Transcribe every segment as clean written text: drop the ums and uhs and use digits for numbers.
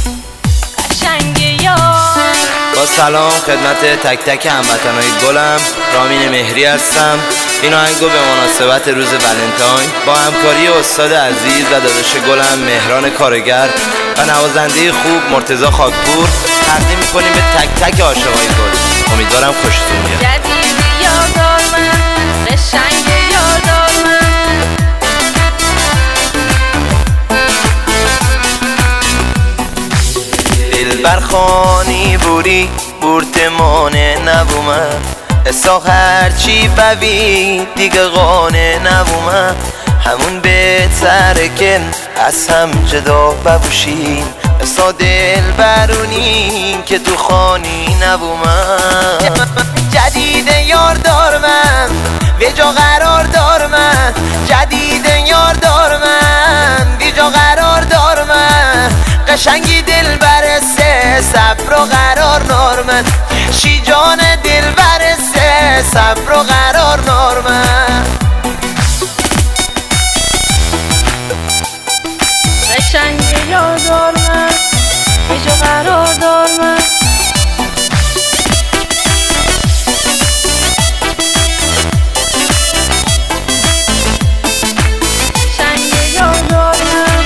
با سلام خدمت تک تک هموطنای گلم، رامین مهری هستم. این آهنگو به مناسبت روز ولنتاین با همکاری استاد عزیز و داداش گلم مهران کارگر و نوازنده خوب مرتضی خاکپور تقدیم میکنیم به تک تک عاشقای گل. امیدوارم خوشتون بیاد. جدید یادار من، قشنگ یادار من، دلبر خانی بوری بورتمانه نبومه اساق هرچی بوی دیگه قانه نبومه همون بهتره که از هم جدا ببوشی اسا دلبرونی که تو خانی نبومه جدید یار دار من بیجا قرار دار من جدید یار دار من بیجا قرار دار من قشنگی دل برسه صبر و قرار نارمن شی جان دل برسه صبر و قرار نارمن قشنگ یادار من، بیجا قرار دار من، قشنگ یادار من.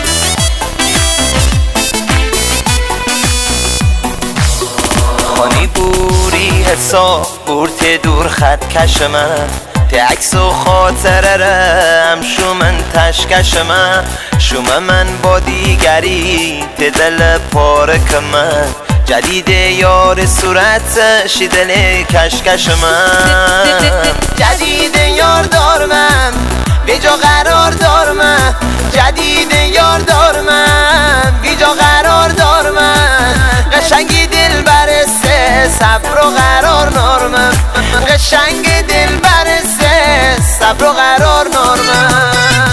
خانی بوری حساب بورت دور خط کش من ته عکس و خاطرم شو من تشکش من شو من با دیگری ته دل پارک من جدید یار صورتش دل کشکش من جدید یار دار من بیجا قرار دار من جدید یار دار من بیجا قرار دار من قشنگی دل برسه صبر و قرار نارمن قشنگ دل برسه صبر و قرار نارمن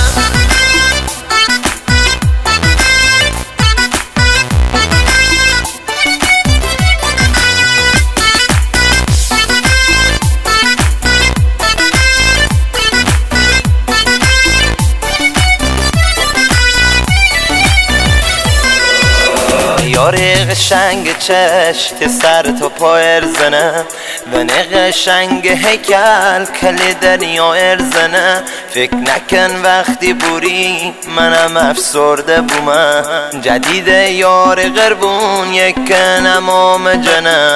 یار قشنگ چشت سر تا پا ارزنه ون قشنگ هیکل کل دریا ارزنه فکر نکن وقتی بوری منم افسرده بومن جدید یار قربون یک نمام جنه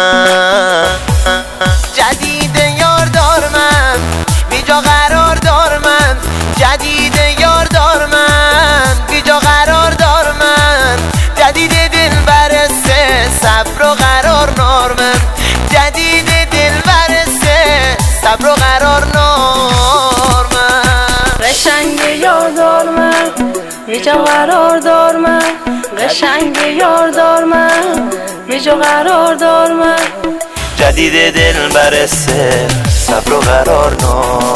جدید یار دار من بیجا قرار دار من جدید یار دار من بیجا قرار دار من جدید دل برسه صبر و قرار نارمن جدید دل برسه صبر و قرار نارمن قشنگ یادار من، بیجا قرار دار من، قشنگ یادار من، بیجا قرار دار من، جدید دل برسه صبر و قرار نارمن